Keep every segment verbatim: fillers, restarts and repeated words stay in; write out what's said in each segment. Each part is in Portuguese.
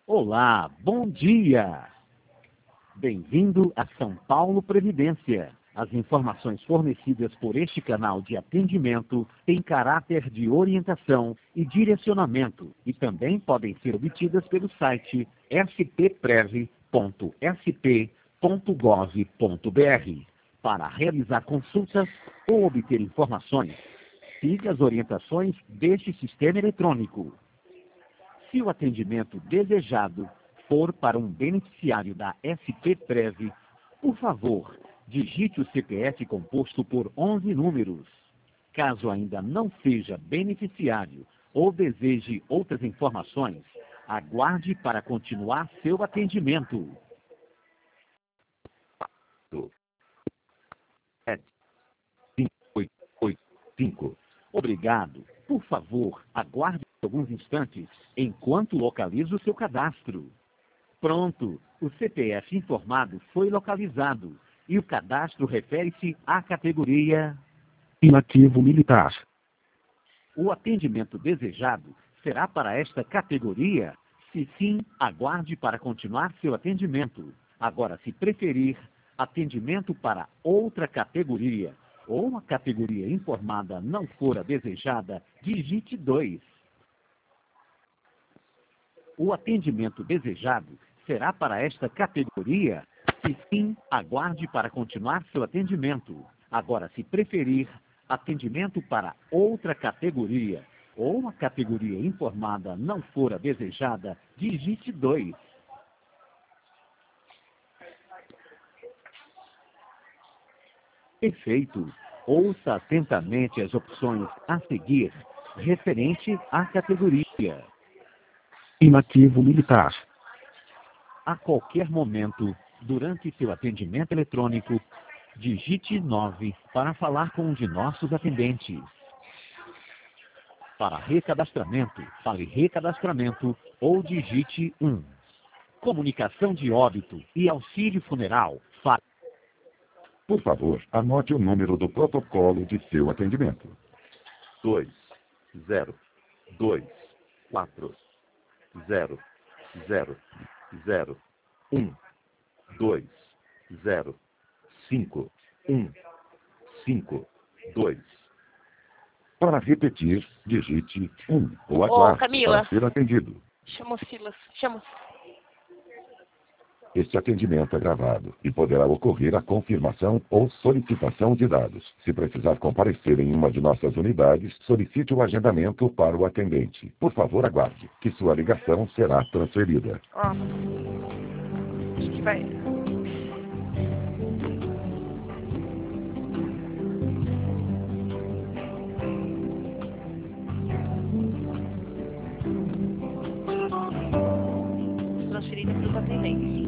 Olá, bom dia! Bem-vindo a São Paulo Previdência. As informações fornecidas por este canal de atendimento têm caráter de orientação e direcionamento e também podem ser obtidas pelo site s p prev ponto s p ponto gov ponto b r. Para realizar consultas ou obter informações, siga as orientações deste sistema eletrônico. Se o atendimento desejado for para um beneficiário da S P Prev, por favor, digite o C P F composto por onze números. Caso ainda não seja beneficiário ou deseje outras informações, aguarde para continuar seu atendimento. sete, cinco, oito, oito, cinco. Obrigado. Por favor, aguarde alguns instantes enquanto localizo seu cadastro. Pronto, o C P F informado foi localizado e o cadastro refere-se à categoria inativo militar. O atendimento desejado será para esta categoria? Se sim, aguarde para continuar seu atendimento. Agora, se preferir, atendimento para outra categoria ou a categoria informada não for a desejada, digite dois. O atendimento desejado será para esta categoria? Se sim, aguarde para continuar seu atendimento. Agora, se preferir, atendimento para outra categoria ou a categoria informada não for a desejada, digite dois. Perfeito. Ouça atentamente as opções a seguir, referente à categoria inativo militar. A qualquer momento, durante seu atendimento eletrônico, digite nove para falar com um de nossos atendentes. Para recadastramento, fale recadastramento ou digite um. Comunicação de óbito e auxílio funeral, fale. Por favor, anote o número do protocolo de seu atendimento. dois, zero, dois, quatro, zero, zero, zero, um, dois, zero, cinco, um, cinco, dois. Para repetir, digite um ou Ô, aguarde Camila. para ser atendido. Chama o Silas. Chama. Este atendimento é gravado e poderá ocorrer a confirmação ou solicitação de dados. Se precisar comparecer em uma de nossas unidades, solicite o agendamento para o atendente. Por favor, aguarde, que sua ligação será transferida. Ó. Acho que vai. Transferida para os atendentes.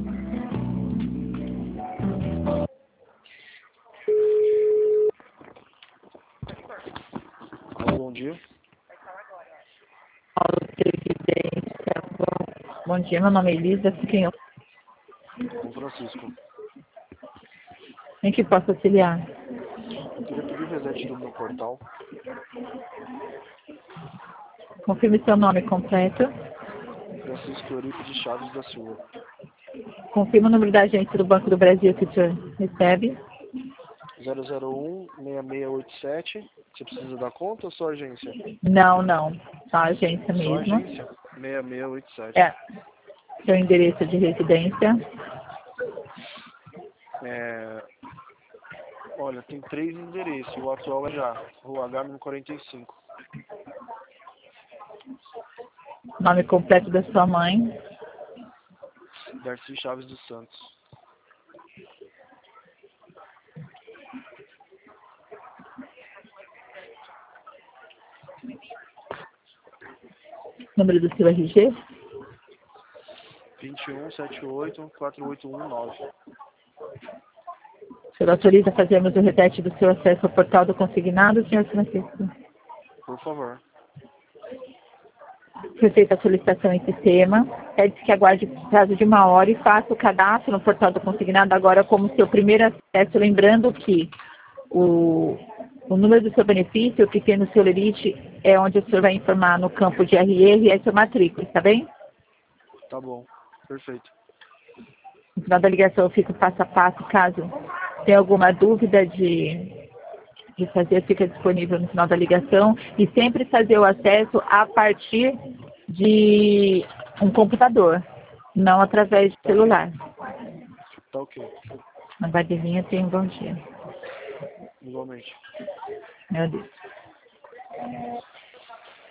Alô, bom dia. Paulo Previdência. Bom, bom dia, meu nome é Elisa. Quem eu... São Francisco. Em que posso auxiliar? Eu queria pedir o reset do meu portal. Confirme seu nome completo. Francisco Eurípides Chaves da Silva. Confirme o número da agência do Banco do Brasil que o senhor recebe. zero zero um, seis seis oito sete. Você precisa da conta ou só agência? Não, não. Só a agência Só mesmo. agência? seis seis oito sete. É. Seu endereço de residência. É... Olha, tem três endereços. O atual é já. Rua H, número quarenta e cinco. Nome completo da sua mãe. Darcy Chaves dos Santos. Número do seu R G. vinte e um, setenta e oito, quatro oito um nove. O senhor autoriza a fazermos o reset do seu acesso ao portal do consignado, senhor Francisco? Por favor. Foi feita a solicitação em sistema. Pede-se que aguarde prazo de uma hora e faça o cadastro no portal do consignado agora como seu primeiro acesso. Lembrando que o, o número do seu benefício, que tem no seu lerite, é onde o senhor vai informar no campo de R R e a sua matrícula, está bem? Tá bom, perfeito. No final da ligação eu fico passo a passo, caso tenha alguma dúvida de, de fazer, fica disponível no final da ligação. E sempre fazer o acesso a partir de um computador, não através de celular. Tá ok. Na Guardelinha tenha um bom dia. Igualmente. Meu Deus.